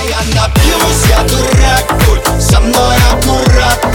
Я напьюсь, я дурак, будь со мной аккуратно.